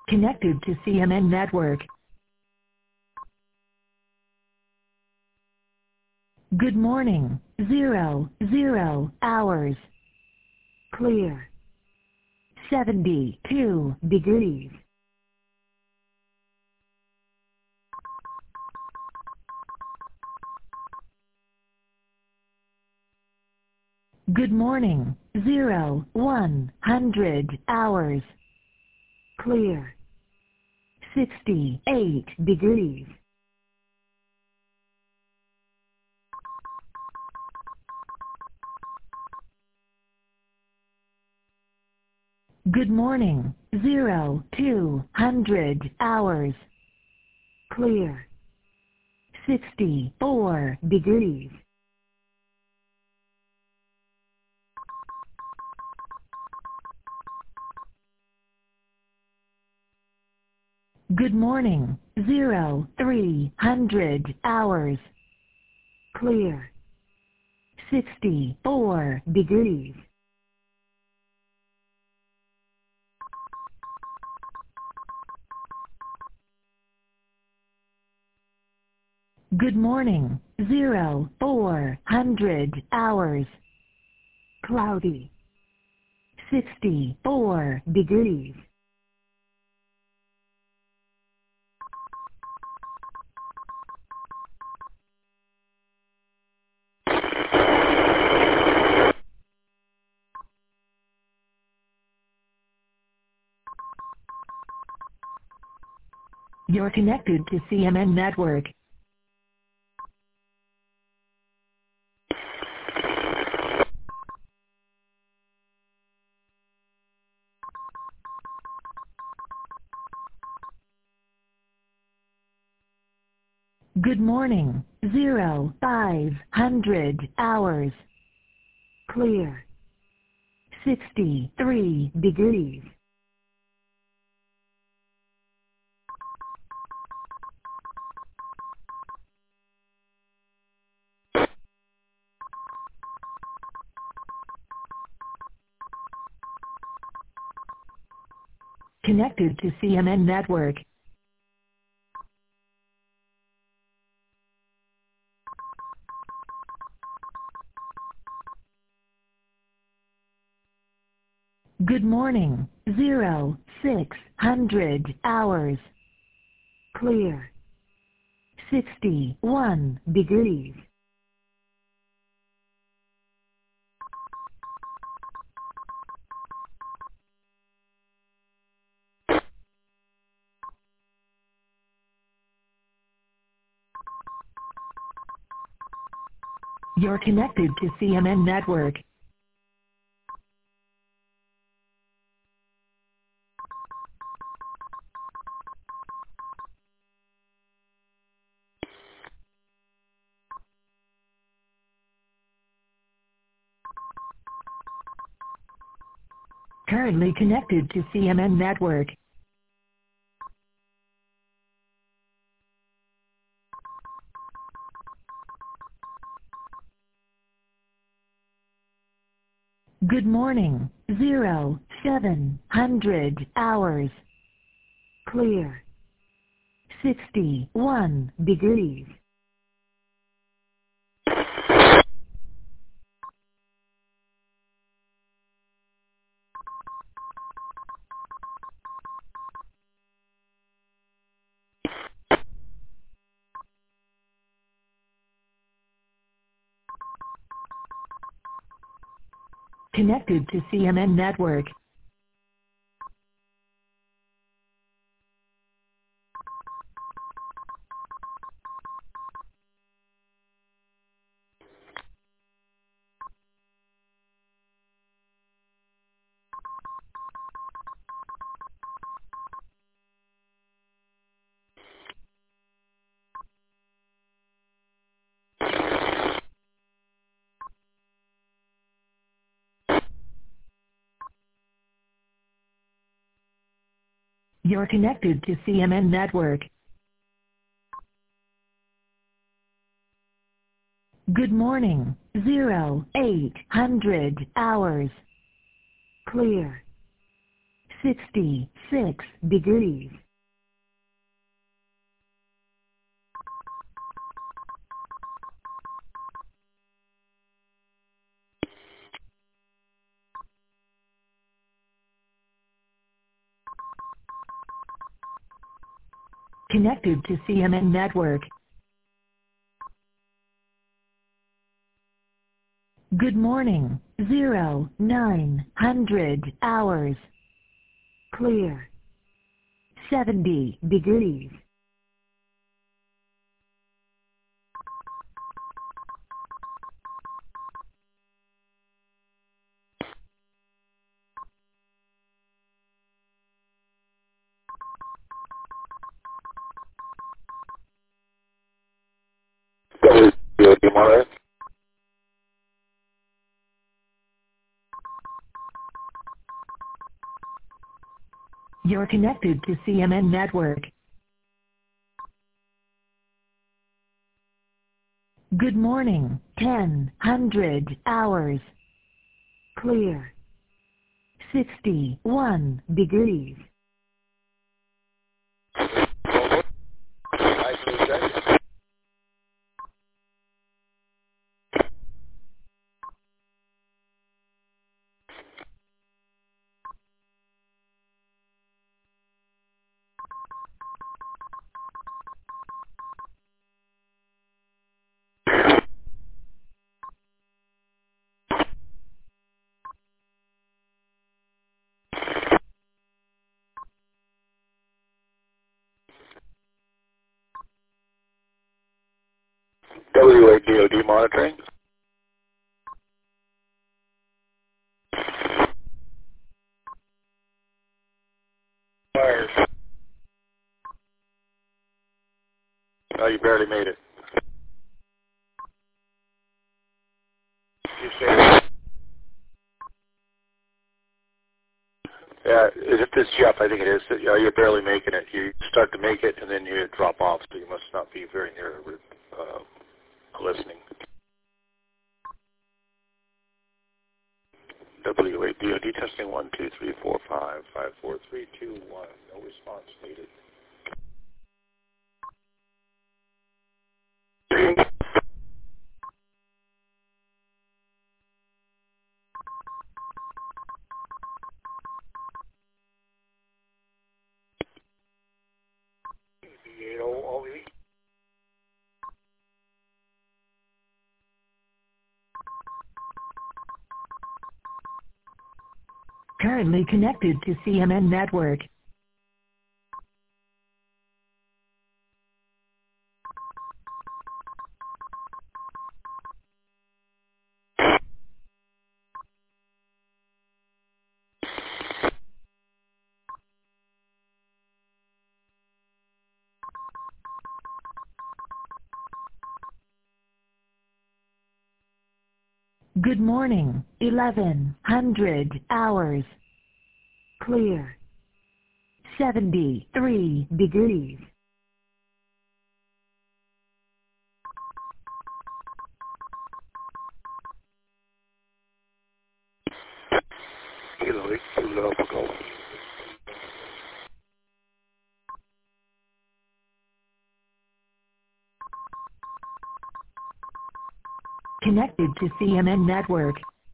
Connected to CMN Network. Good morning. 00 hours. Clear. 72 degrees. Good morning. 100 hours. Clear. 68 degrees. Good morning. 200 hours. Clear. 64 degrees. Good morning. 300 hours. Clear. 64 degrees. Good morning. 400 hours. Cloudy. 64 degrees. You're connected to CMN Network. Good morning. 500 hours. Clear. 63 degrees. Connected to CMN Network. Good morning. 600 hours. Clear. 61 degrees. You're connected to CMN Network. Currently connected to CMN Network. Good morning. 700 hours. Clear. 61 degrees. Connected to CMN Network. You're connected to CMN Network. Good morning. 800 hours. Clear. 66 degrees. Connected to CMN Network. Good morning, 0900 hours. Clear. 70 degrees. Tomorrow. You're connected to CMN Network. Good morning, 1000 hours. Clear. 61 degrees. WADOD monitoring. Fires. Oh, you barely made it. You said. Yeah, is it this Jeff? I think it is. You're barely making it. You start to make it, and then you drop off, so you must not be very near listening. WADOD testing 1 2 3 4 5 5 4 3 2 1. No response needed. Currently connected to CMN Network. Good morning, 1100 hours. Clear. 73 degrees. Kilo 8 Zulu Alpha Golf. Connected to CMN Network.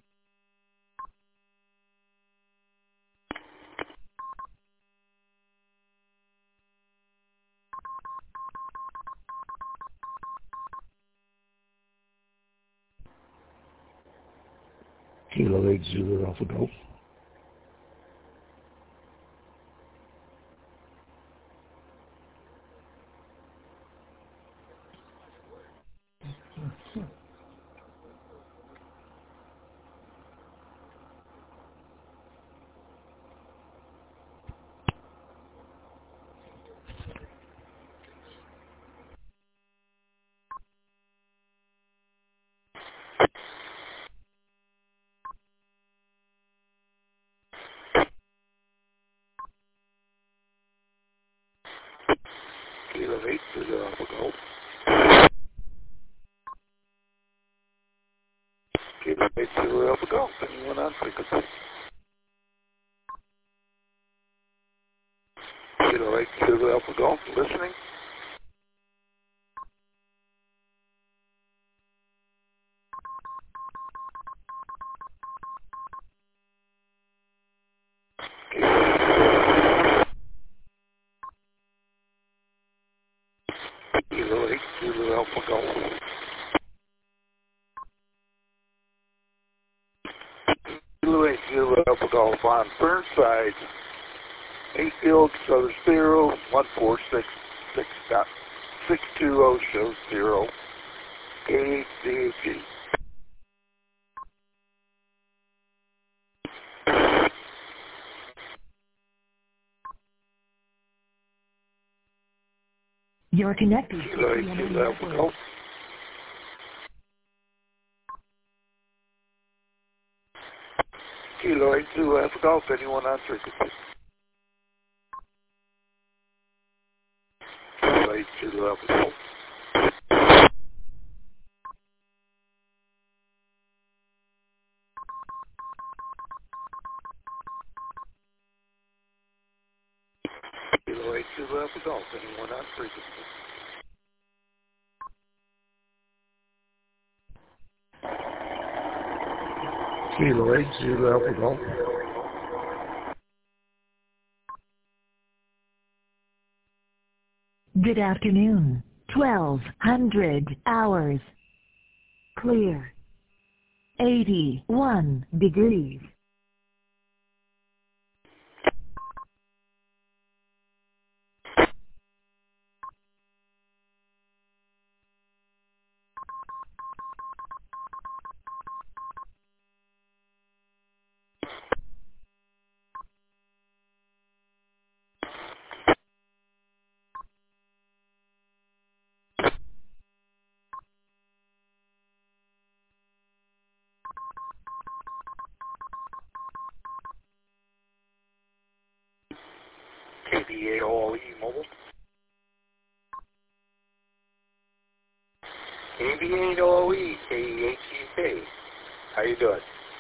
Kilo 8 Zulu Alpha Golf. Kilo 8 Zulu Alpha Golf. Kilo 8 Zulu Alpha Golf. Anyone on frequency? Kilo Alpha Golf, listening. Kilo 8, Kilo Alpha Golf. Kilo 8, Kilo Alpha Golf on Burnside. Mayfield, Southern 1466.620 shows 0. KHCAG. You're connected to Kilo 8, CNN Kilo Alpha Network. Golf. Kilo 8, Kilo Alpha Golf, anyone on frequency? Kilo 8, Kilo Alpha Golf. Kilo 8, Kilo Alpha Golf, anyone on frequency? Kilo 8, Kilo Alpha Golf. Good afternoon. 1200 hours. Clear. 81 degrees. KBAOE Mobile. KBAOE, KEHEK. How you doing?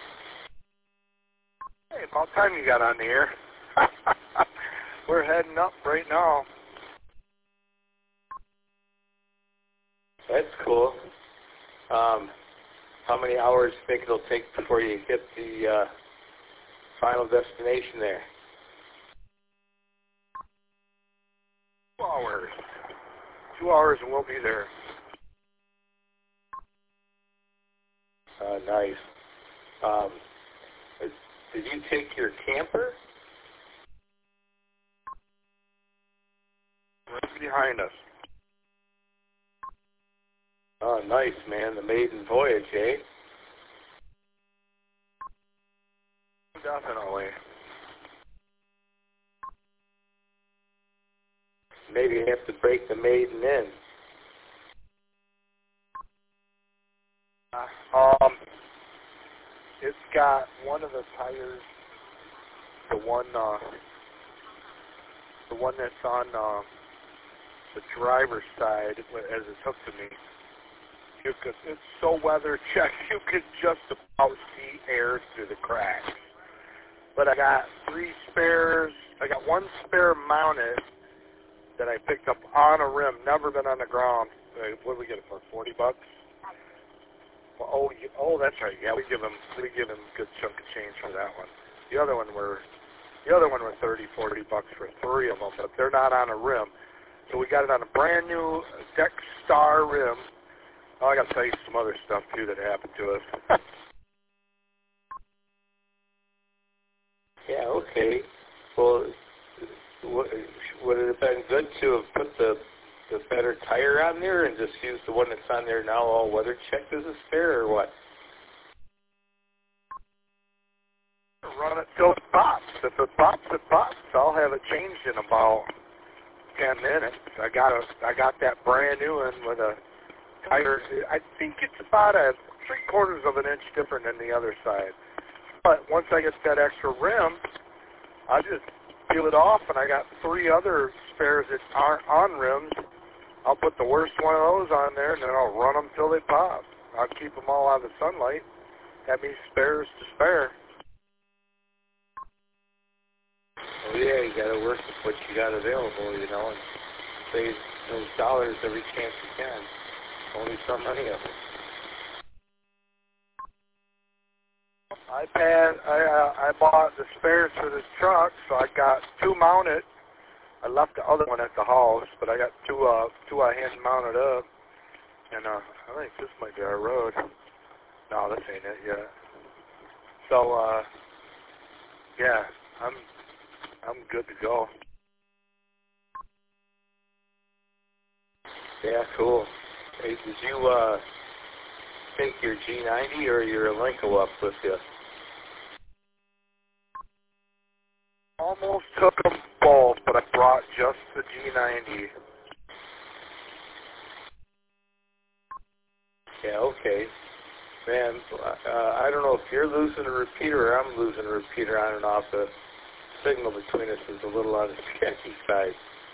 Hey, about time you got on the air. We're heading up right now. That's cool. How many hours do you think it'll take before you get the final destination there? 2 hours. 2 hours and we'll be there. Nice. Did you take your camper? Right behind us. Oh, nice, man. The maiden voyage, eh? Definitely. Maybe you have to break the maiden in. It's got one of the tires, the one that's on the driver's side as it's hooked to me. It's so weather checked, you could just about see air through the cracks. But I got 3 spares. I got 1 spare mounted that I picked up on a rim, never been on the ground. What did we get it for? $40? Well, that's right. Yeah, we give him a good chunk of change for that one. The other one were $30, $40 for 3 of them, but they're not on a rim. So we got it on a brand new Deck Star rim. Oh, I got to tell you some other stuff too that happened to us. Yeah, okay. Well, would it have been good to have put the better tire on there and just use the one that's on there now all weather checked as a spare, or what? Run it till it pops. If it pops, it pops. I'll have it changed in about 10 minutes. I got that brand new one with a tire. I think it's about a 3/4 of an inch different than the other side. But once I get that extra rim, I just peel it off, and I got 3 other spares that aren't on rims. I'll put the worst one of those on there, and then I'll run them till they pop. I'll keep them all out of the sunlight. That means spares to spare. Oh yeah, you got to work with what you got available, you know, and save those dollars every chance you can. Only so many of them. I bought the spares for this truck, so I got two mounted. I left the other one at the house, but I got two I hand mounted up, and I think this might be our road. No, this ain't it yet. So yeah, I'm good to go. Yeah, cool. Hey, did you take your G90 or your Elenco up with you? Almost took them both, but I brought just the G90. Yeah, okay. Man, I don't know if you're losing a repeater or I'm losing a repeater on and off. The signal between us is a little on the sketchy side.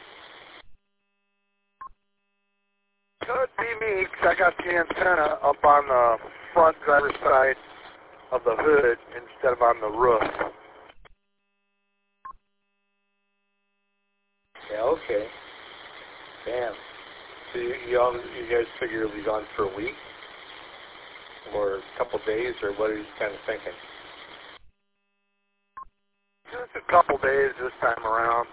Could be me, because I got the antenna up on the front driver's side of the hood instead of on the roof. Yeah, okay. Damn. So you guys figure you'll be gone for a week? Or a couple days, or what are you kind of thinking? Just a couple days this time around.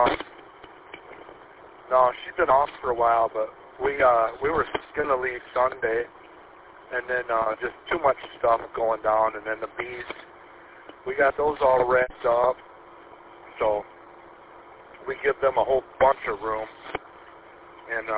No, she's been off for a while, but we were going to leave Sunday, and then just too much stuff going down, and then the bees, we got those all wrapped up, so we give them a whole bunch of room, and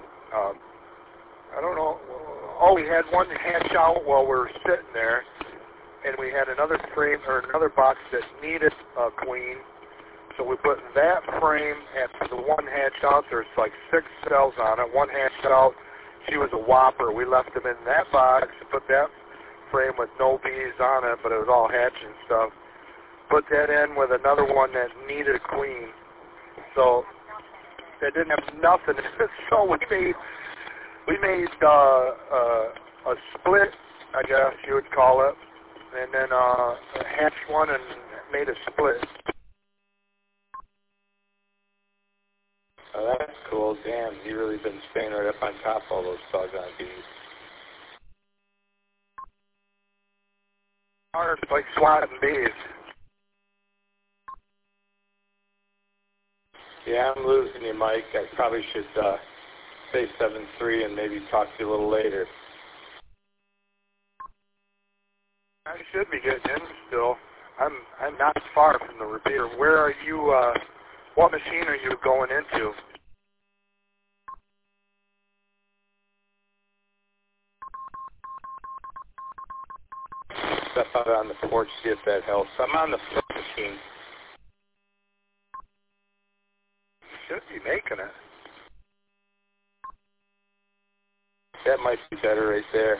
I don't know, oh, we had one hatch out while we were sitting there, and we had another frame, or another box that needed a queen, so we put that frame at the one hatch out. There's like 6 cells on it. One hatched out, she was a whopper. We left them in that box and put that frame with no bees on it, but it was all hatch and stuff. Put that in with another one that needed a queen. So they didn't have nothing. So we made a split, I guess you would call it, and then hatched one and made a split. Oh, that's cool. Damn, you really been staying right up on top of all those doggone bees. Hard, like swatting bees. Yeah, I'm losing you, Mike. I probably should say 7-3 and maybe talk to you a little later. I should be getting in still. I'm not far from the repeater. Where are you? What machine are you going into? Step out on the porch, see if that helps. I'm on the front machine. Should be making it. That might be better right there.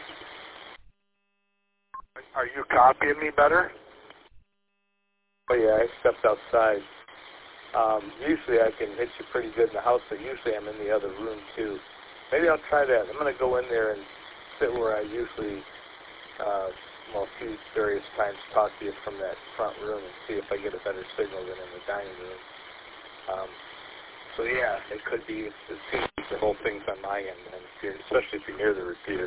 Are you copying me better? Oh yeah, I stepped outside. Usually I can hit you pretty good in the house, but usually I'm in the other room too. Maybe I'll try that. I'm going to go in there and sit where I usually, a few various times talk to you from that front room and see if I get a better signal than in the dining room. So yeah, it could be, it seems the whole thing's on my end, and especially if you're near the repeater.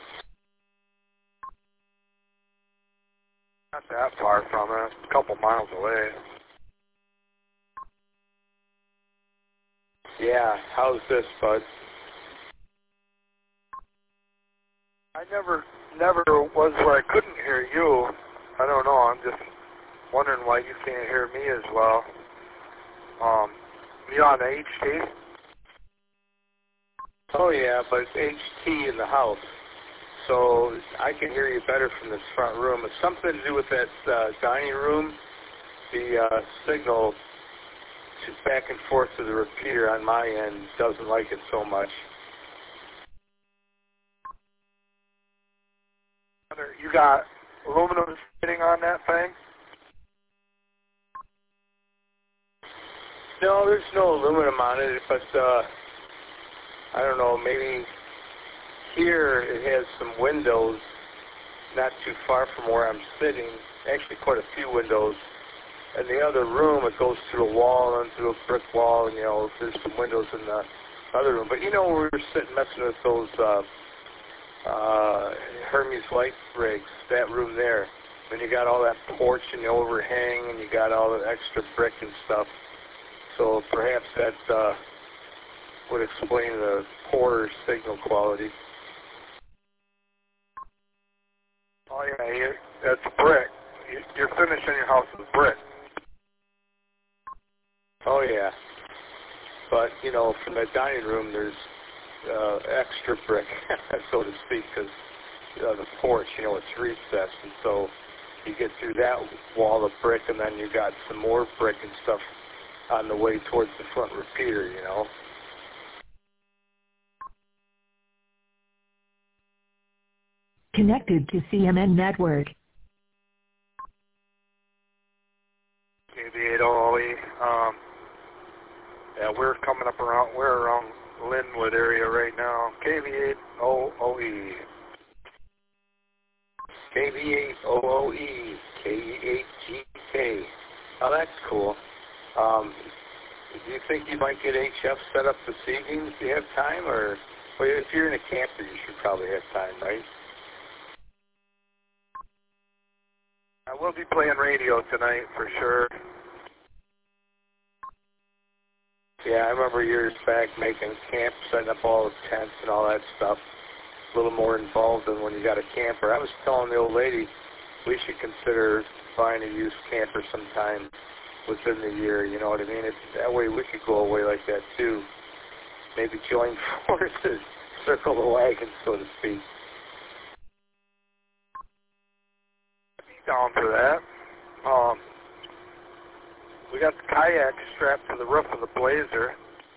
Not that far from it, a couple miles away. Yeah, how's this, bud? I never was where I couldn't hear you. I don't know, I'm just wondering why you can't hear me as well. You on the HT? Oh yeah, but it's HT in the house, so I can hear you better from this front room. It's something to do with that dining room. The signal to back and forth to the repeater on my end doesn't like it so much. You got aluminum sitting on that thing? No, there's no aluminum on it, but I don't know, maybe here it has some windows not too far from where I'm sitting, actually quite a few windows, in the other room, it goes through a wall and through a brick wall, and, there's some windows in the other room. But, we were sitting messing with those Hermes light rigs, that room there. And you got all that porch and the overhang, and you got all the extra brick and stuff. So perhaps that would explain the poor signal quality. Oh, yeah, that's brick. You're finishing your house with brick. Oh, yeah. But, from the dining room, there's extra brick, so to speak, because the porch, it's recessed, and so you get through that wall of brick, and then you got some more brick and stuff on the way towards the front repeater, Connected to CMN Network. KB8OOE. Yeah, we're around Linwood area right now. KB8OOE. KB8OOE. K8GK. Oh, that's cool. Do you think you might get HF set up this evening if you have time? Or well, if you're in a camper, you should probably have time, right? I will be playing radio tonight for sure. Yeah, I remember years back making camp, setting up all the tents and all that stuff. A little more involved than when you got a camper. I was telling the old lady we should consider buying a used camper sometime within the year, you know what I mean? That way we could go away like that too. Maybe join forces, circle the wagon, so to speak. Down for that. We got the kayak strapped to the roof of the Blazer.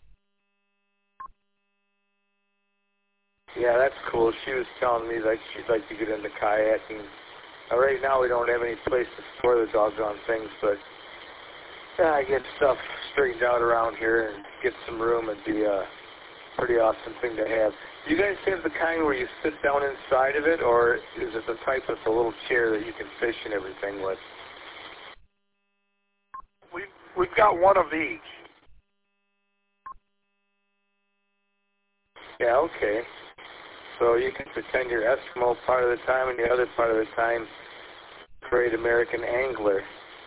Yeah, that's cool. She was telling me like she'd like to get into kayaking. Right now we don't have any place to store the doggone things, but I get stuff straightened out around here and get some room. It'd be a pretty awesome thing to have. Do you guys have the kind where you sit down inside of it, or is it the type with the little chair that you can fish and everything with? We've got one of each. Yeah, okay. So you can pretend you're Eskimo part of the time, and the other part of the time, Great American Angler.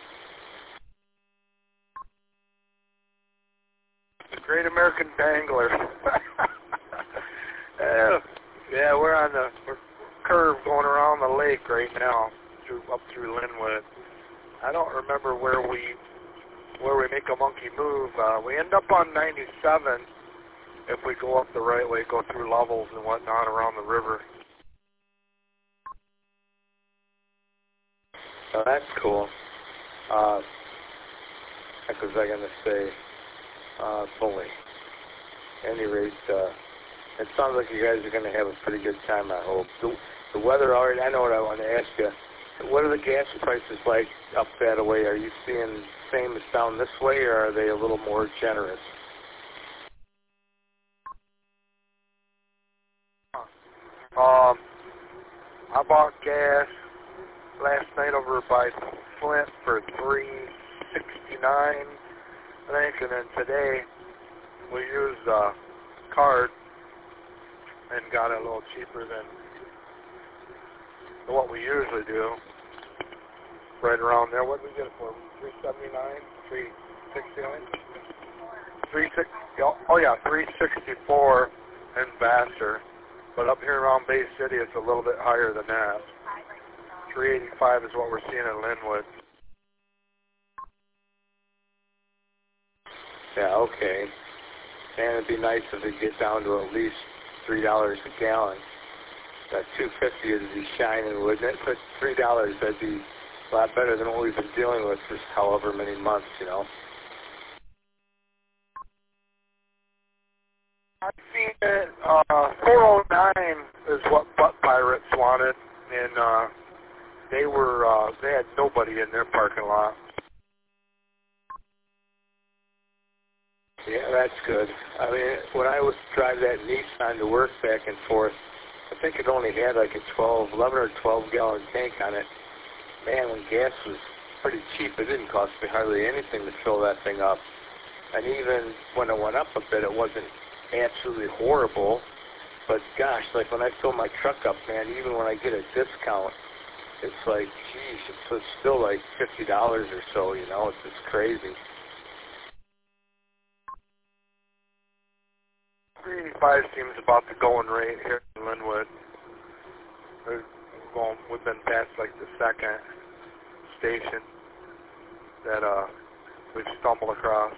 The Great American Dangler. Yeah, we're on the curve going around the lake right now, up through Linwood. I don't remember where we make a monkey move. We end up on 97 if we go up the right way, go through levels and whatnot around the river. Oh, that's cool. What was I going to say? Boy. At any rate, it sounds like you guys are going to have a pretty good time, I hope. The weather already, I know what I want to ask you. What are the gas prices like up that way? Are you seeing same as down this way, or are they a little more generous? I bought gas last night over by Flint for $3.69, I think, and then today we used a card and got it a little cheaper than what we usually do. Right around there. What did we get it for? $3.79? $3.69? $3.64 in Vassar. But up here around Bay City, it's a little bit higher than that. $3.85 is what we're seeing in Linwood. Yeah, okay. And it'd be nice if it get down to at least $3 a gallon. That $2.50 would be shining, wouldn't it? But $3, that'd be a lot better than what we've been dealing with for however many months, you know. I've seen it. 409 is what Butt Pirates wanted, and they had nobody in their parking lot. Yeah, that's good. I mean, when I was driving that Nissan to work back and forth, I think it only had like a 11 or 12 gallon tank on it. Man, when gas was pretty cheap. It didn't cost me hardly anything to fill that thing up. And even when it went up a bit, it wasn't absolutely horrible. But gosh, like when I fill my truck up, man, even when I get a discount, it's like, geez, it's still like $50 or so, you know, it's just crazy. 385 seems about the going rate here in Linwood. We've been past like the second station that we've stumbled across.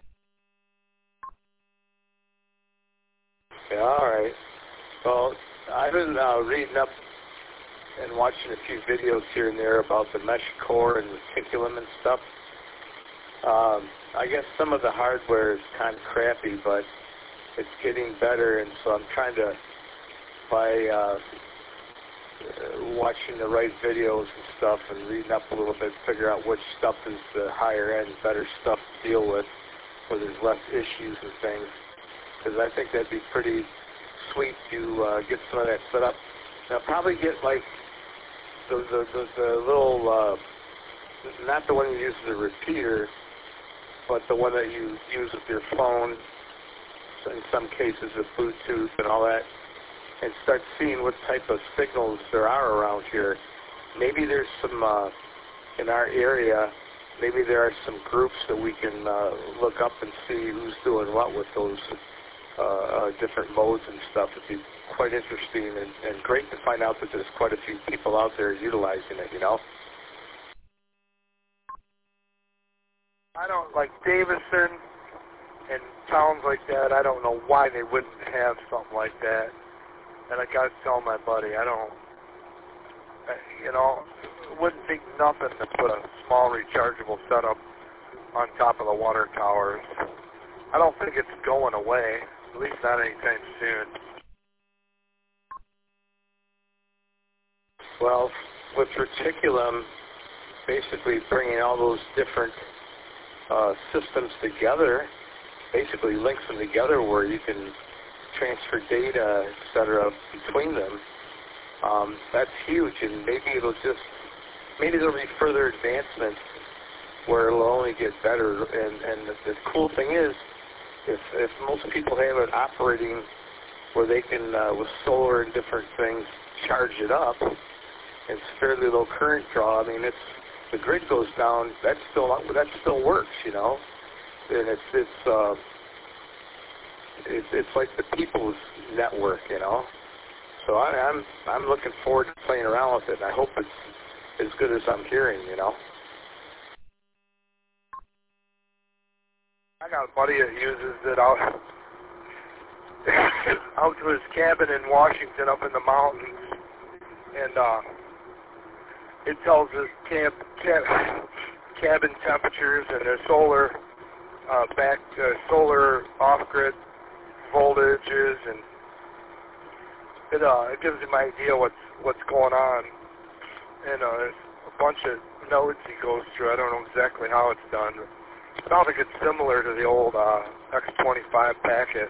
Yeah, all right. Well, I've been reading up and watching a few videos here and there about the mesh core and reticulum and stuff. I guess some of the hardware is kind of crappy, but it's getting better, and so I'm trying to, by watching the right videos and stuff and reading up a little bit, figure out which stuff is the higher end, better stuff to deal with, where there's less issues and things. Because I think that'd be pretty sweet to get some of that set up. Now, probably get like the little, not the one you use as a repeater, but the one that you use with your phone, in some cases with Bluetooth and all that, and start seeing what type of signals there are around here. Maybe there's some, in our area, maybe there are some groups that we can look up and see who's doing what with those different modes and stuff. It'd be quite interesting and great to find out that there's quite a few people out there utilizing it, you know? I don't, like Davison and towns like that, I don't know why they wouldn't have something like that. And I got to tell my buddy, you know, it wouldn't take nothing to put a small rechargeable setup on top of the water towers. I don't think it's going away, at least not anytime soon. Well, with reticulum, basically bringing all those different systems together, basically links them together where you can transfer data, etc., between them. That's huge, and maybe there'll be further advancements where it'll only get better. And the cool thing is, if most people have it operating where they can, with solar and different things, charge it up, it's fairly low current draw. I mean, the grid goes down, that still works, you know, and it's like the people's network, you know. So I'm looking forward to playing around with it, and I hope it's as good as I'm hearing, you know. I got a buddy that uses it out to his cabin in Washington up in the mountains, and it tells his cabin temperatures and their solar solar off-grid voltages, and it gives him an idea what's going on. And there's a bunch of nodes he goes through. I don't know exactly how it's done. I don't think it's similar to the old X25 packet.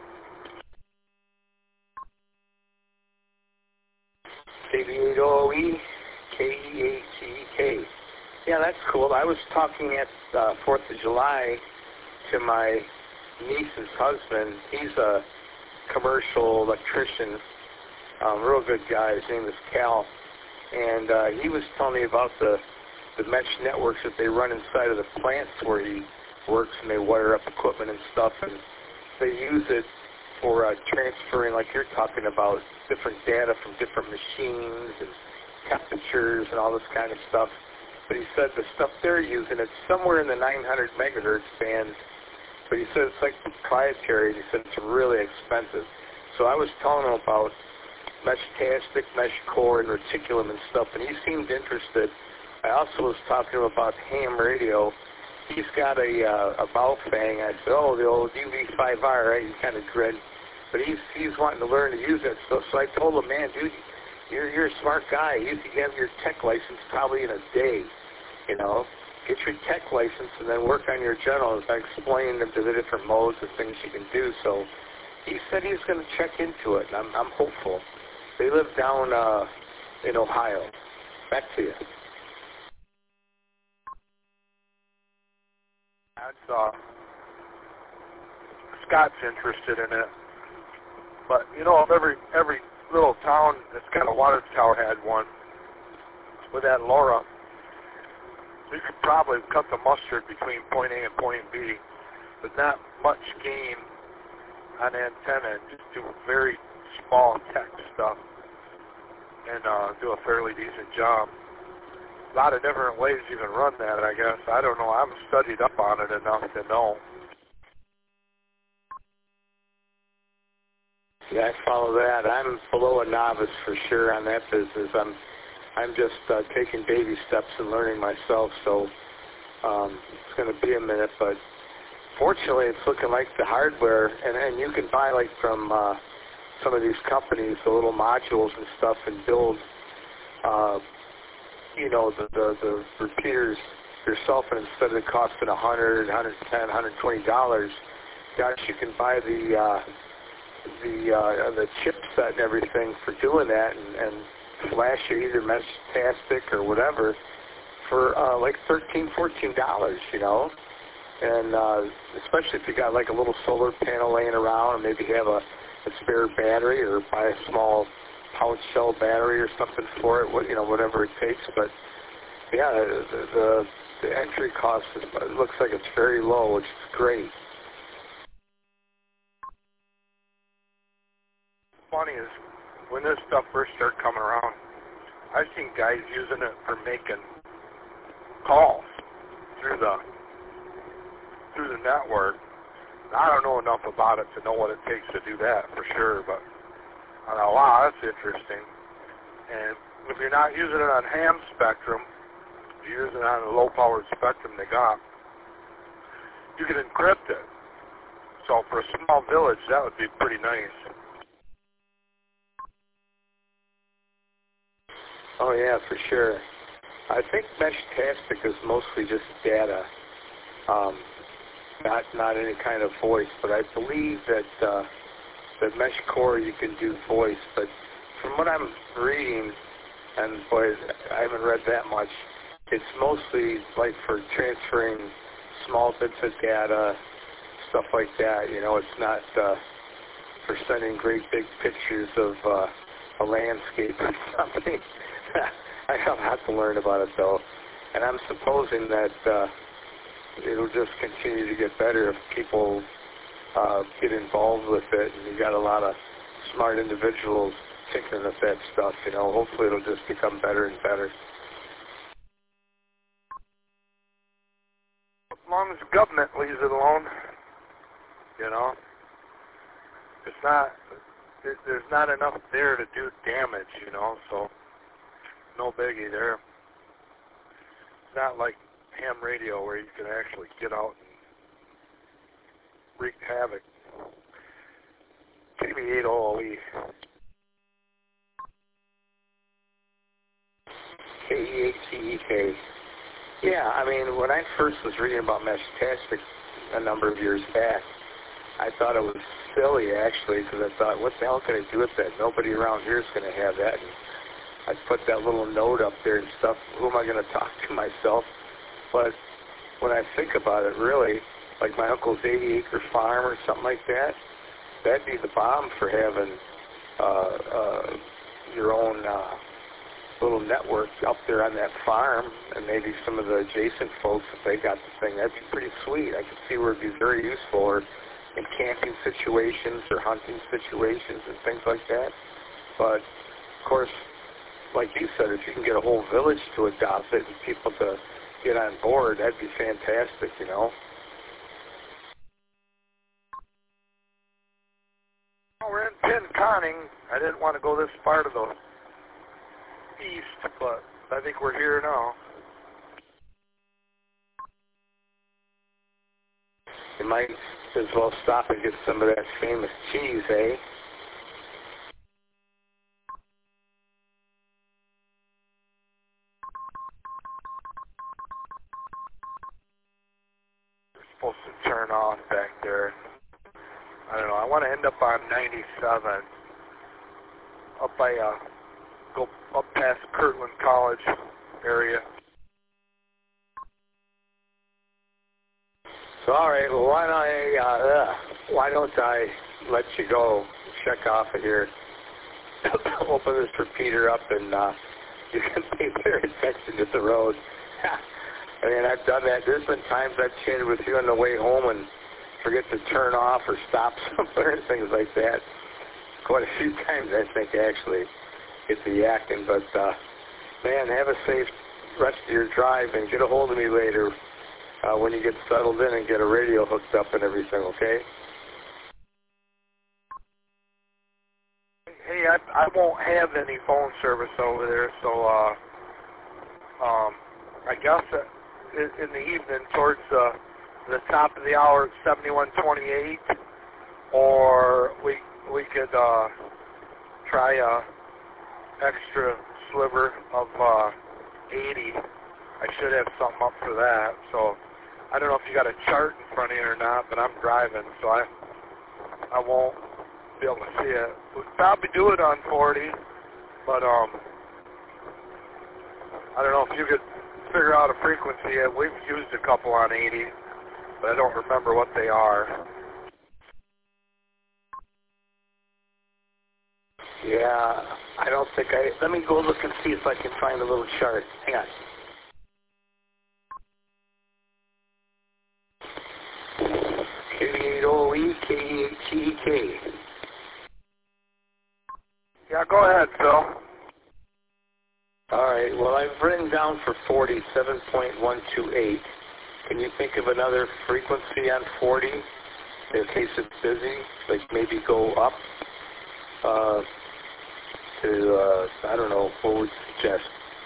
KBOE, KEATK. Yeah, that's cool. I was talking at 4th of July to my niece's husband. He's a commercial electrician, real good guy. His name is Cal. And he was telling me about the mesh networks that they run inside of the plants where he works, and they wire up equipment and stuff. And they use it for transferring, like you're talking about, different data from different machines and temperatures and all this kind of stuff. But he said the stuff they're using, it's somewhere in the 900 megahertz band. But he said it's like proprietary, and he said it's really expensive. So I was telling him about Meshtastic, Mesh Core, and Reticulum and stuff, and he seemed interested. I also was talking to him about ham radio. He's got a Baofeng. I said, oh, the old UV5R, right? He kind of grinned. But he's wanting to learn to use that stuff. So I told him, man, dude, you're a smart guy. You can have your tech license probably in a day, you know. Get your tech license and then work on your generals. I explained them to the different modes and things you can do. So he said he's going to check into it, and I'm hopeful. They live down in Ohio. Back to you. Scott's interested in it. But you know, if every little town that's got a water tower had one with that LoRa, we could probably cut the mustard between point A and point B, but not much gain on antenna. Just do very small tech stuff and do a fairly decent job. A lot of different ways you can run that, I guess. I don't know. I haven't studied up on it enough to know. Yeah, I follow that. I'm below a novice for sure on that business. I'm just taking baby steps and learning myself, so it's going to be a minute. But fortunately, it's looking like the hardware, and you can buy like from some of these companies the little modules and stuff and build, you know, the repeaters yourself, and instead of it costing $100, $110, $120, gosh, you can buy the chipset and everything for doing that, and flash it either Meshtastic or whatever for like $13, $14, you know. And especially if you got like a little solar panel laying around, or maybe have a spare battery, or buy a small pouch cell battery or something for it, you know, whatever it takes. But yeah, the entry cost it looks like it's very low, which is great. Funny is, when this stuff first started coming around, I've seen guys using it for making calls through the network. I don't know enough about it to know what it takes to do that for sure, but I thought, wow, that's interesting. And if you're not using it on ham spectrum, you're using it on the low-powered spectrum they got, you can encrypt it. So for a small village, that would be pretty nice. Oh yeah, for sure. I think Meshtastic is mostly just data, not any kind of voice. But I believe that MeshCore you can do voice. But from what I'm reading, and boy, I haven't read that much, it's mostly like for transferring small bits of data, stuff like that. You know, it's not for sending great big pictures of a landscape or something. I have had to learn about it though, and I'm supposing that it'll just continue to get better if people get involved with it, and you got a lot of smart individuals tinkering with that stuff. You know, hopefully it'll just become better and better. As long as the government leaves it alone, you know, it's not. There's not enough there to do damage, you know, so. No biggie there. It's not like ham radio where you can actually get out and wreak havoc. KB8OLE. KEHTEK. Yeah, I mean, when I first was reading about Meshtastic a number of years back, I thought it was silly, actually, because I thought, what the hell can I do with that? Nobody around here is going to have that. And I put that little note up there and stuff. Who am I going to talk to myself? But when I think about it, really, like my uncle's 80-acre farm or something like that, that'd be the bomb for having your own little network up there on that farm, and maybe some of the adjacent folks, if they got the thing, that'd be pretty sweet. I could see where it'd be very useful, or in camping situations or hunting situations and things like that. But, of course, like you said, if you can get a whole village to adopt it and people to get on board, that'd be fantastic, you know. Well, we're in Pinconning. I didn't want to go this far to the east, but I think we're here now. You might as well stop and get some of that famous cheese, eh? Supposed to turn off back there. I don't know. I want to end up on 97, up by go up past Kirtland College area. So, all right, well, why don't I let you go, check off of here, open this repeater up, and you can pay better attention to the road. I mean, I've done that. There's been times I've chatted with you on the way home and forget to turn off or stop somewhere and things like that. Quite a few times, I think, actually, get the yakking. But, man, have a safe rest of your drive and get a hold of me later when you get settled in and get a radio hooked up and everything, okay? Hey, I won't have any phone service over there, so I guess in the evening towards the top of the hour at 7128, or we could try a extra sliver of 80. I should have something up for that. So I don't know if you got a chart in front of you or not, but I'm driving, so I won't be able to see it. We'll probably do it on 40, but I don't know if you could figure out a frequency. We've used a couple on 80, but I don't remember what they are. Yeah, I don't think let me go look and see if I can find a little chart. Hang on. K-8-O-E-K-E-H-E-K. Yeah, go ahead, Phil. All right, well, I've written down for 40, 7.128. Can you think of another frequency on 40 in case it's busy? Like maybe go up to, I don't know, what would you suggest?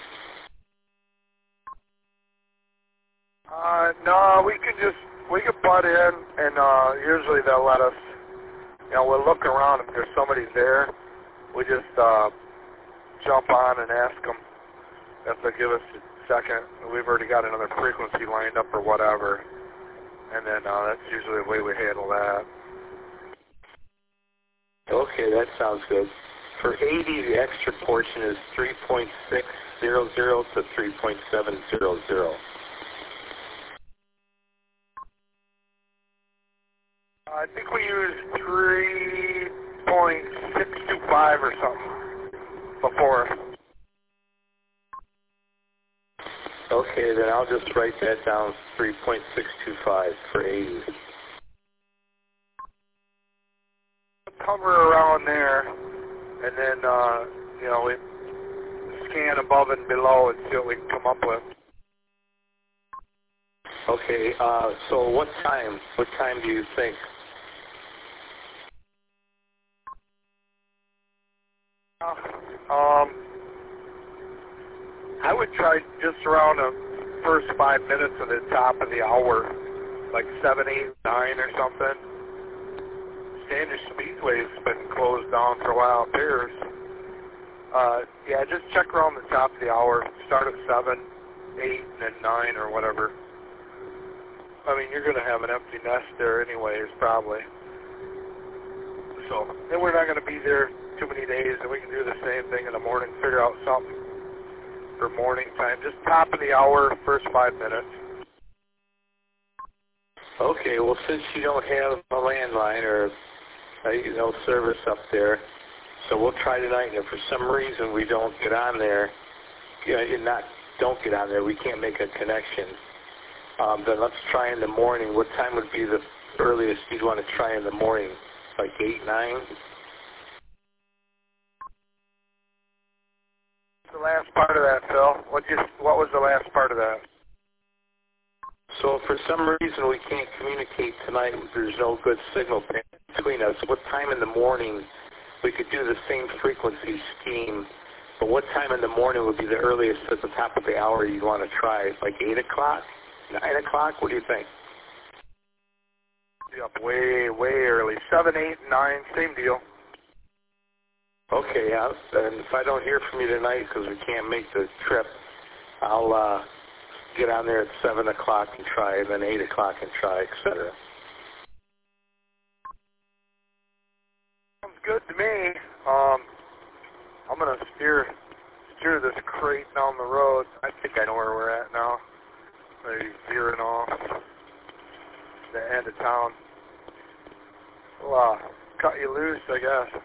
No, we could butt in, and usually they'll let us, we'll look around. If there's somebody there, we just jump on and ask them if they'll give us a second. We've already got another frequency lined up or whatever, and then that's usually the way we handle that. Okay, that sounds good. For 80, the extra portion is 3.600 to 3.700. I think we used 3.625 or something before. Okay, then I'll just write that down, 3.625 for 80. Cover around there, and then, we scan above and below and see what we can come up with. Okay, so what time do you think? I would try just around the first 5 minutes of the top of the hour, like 7, 8, 9 or something. Standish Speedway's been closed down for a while. Appears. Yeah, just check around the top of the hour. Start at 7, 8, and then 9 or whatever. I mean, you're going to have an empty nest there anyways, probably. So, and we're not going to be there too many days, and we can do the same thing in the morning, figure out something for morning time. Just top of the hour, first 5 minutes. Okay, well, since you don't have a landline or service up there, so we'll try tonight, and if for some reason we don't get on there, don't get on there, we can't make a connection, then let's try in the morning. What time would be the earliest you'd want to try in the morning? Like 8, 9? The last part of that, Phil. What was the last part of that? So if for some reason we can't communicate tonight, there's no good signal between us, what time in the morning we could do the same frequency scheme, but what time in the morning would be the earliest at the top of the hour you'd want to try? Like 8 o'clock? 9 o'clock? What do you think? Be up way, way early. 7, 8, 9, same deal. Okay, and if I don't hear from you tonight because we can't make the trip, I'll get on there at 7 o'clock and try, and then 8 o'clock and try, etc. Sounds good to me. I'm going to steer this crate down the road. I think I know where we're at now. Maybe veering off. The end of town. Well, cut you loose, I guess.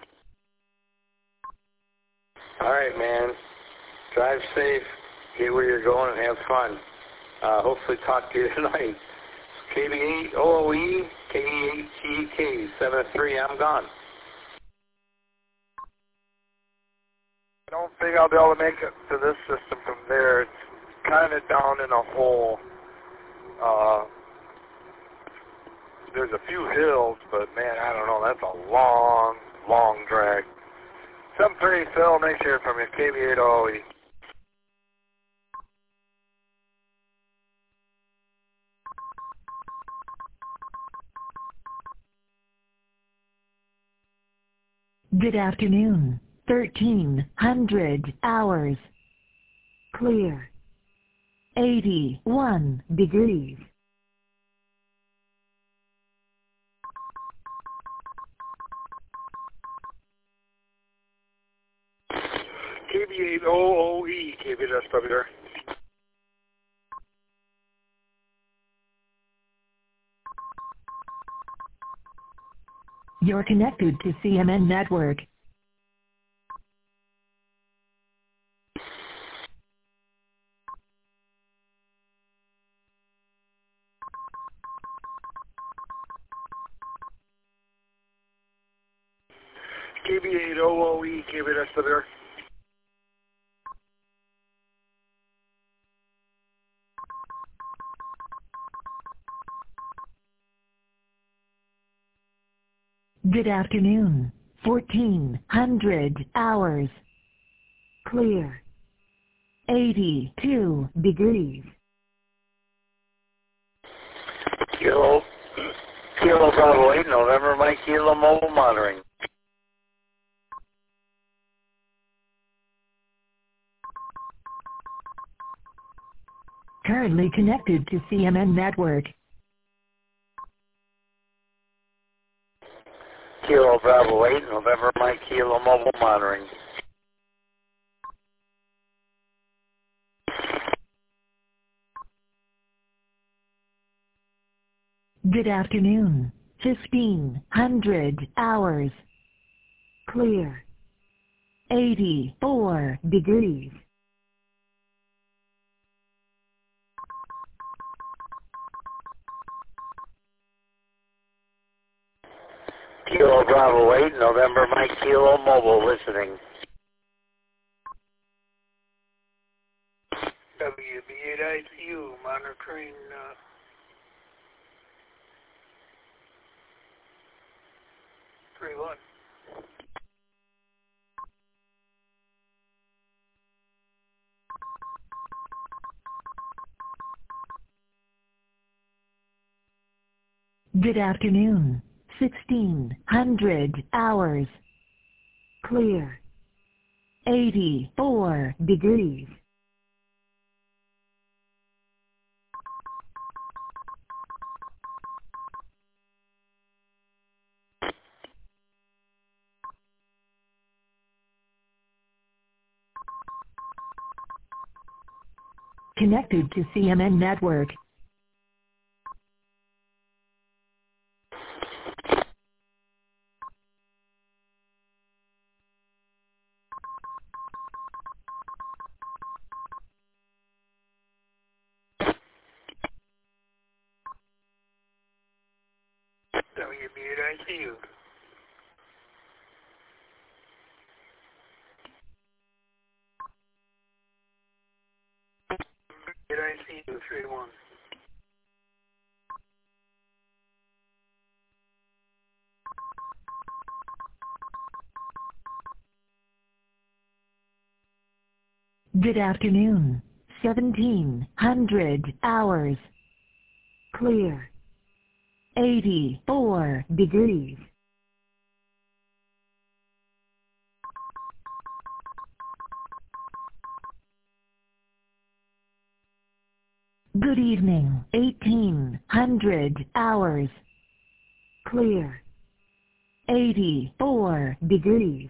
All right, man. Drive safe. Get where you're going and have fun. Hopefully talk to you tonight. KB8OOE, KE8TK 73. I'm gone. I don't think I'll be able to make it to this system from there. It's kind of down in a hole. There's a few hills, but man, I don't know. That's a long, long drag. 7-3, Phil, nice hearing from you. KB8OE. Good afternoon. 1300 hours. Clear. 81 degrees. KB8OOE, KBSW. You're connected to CMN Network. KB8OOE, KBSW. Good afternoon. 1400 hours. Clear. 82 degrees. Kilo Bravo 8, November, Mike Kilo mobile monitoring. Currently connected to CMN Network. Kilo Bravo 8, November, Mike Kilo mobile monitoring. Good afternoon. 1500 hours. Clear. 84 degrees. Kilo Bravo 8, November, Mike Kilo mobile listening. WB8ICU monitoring 3-1. Good afternoon. 1600 hours. Clear. 84 degrees. Connected to CMN Network. WB8ICU. WB8ICU 3-1. Good afternoon. 1700 hours. Clear. 84 degrees. Good evening. 1800 hours. Clear. 84 degrees.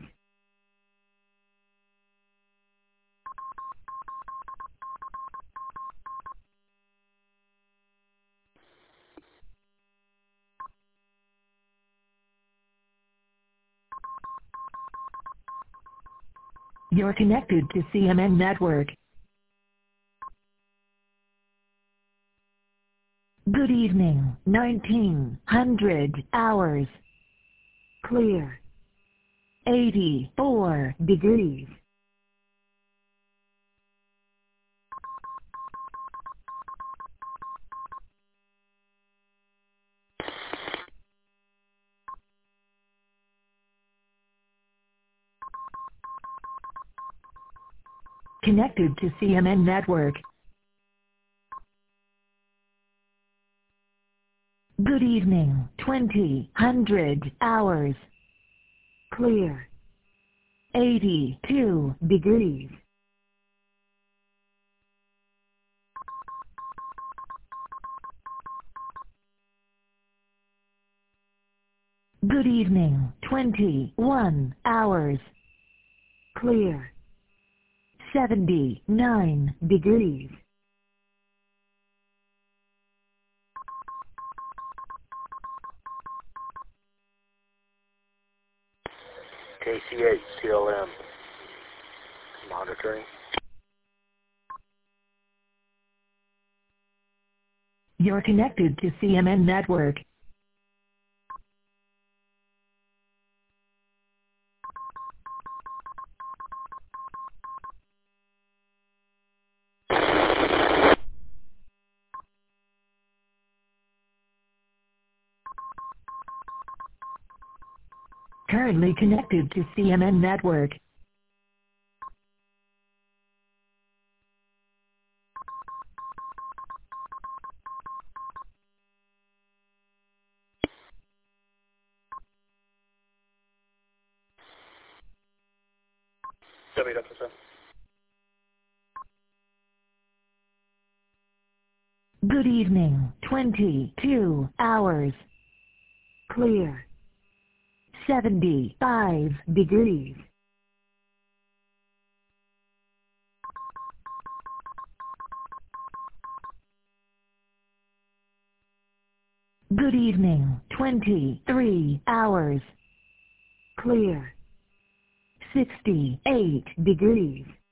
You're connected to CMN Network. Good evening, 1900 hours. Clear. 84 degrees. Connected to CMN Network. Good evening, 2000 hours. Clear. 82 degrees. Good evening, 21 hours. Clear. 79 degrees. KC8, CLM. Monitoring. You're connected to CMN Network. Currently connected to CMN Network. WFSM. Good evening, 22 hours. Clear. 75 degrees. Good evening, 23 hours. Clear. 68 degrees.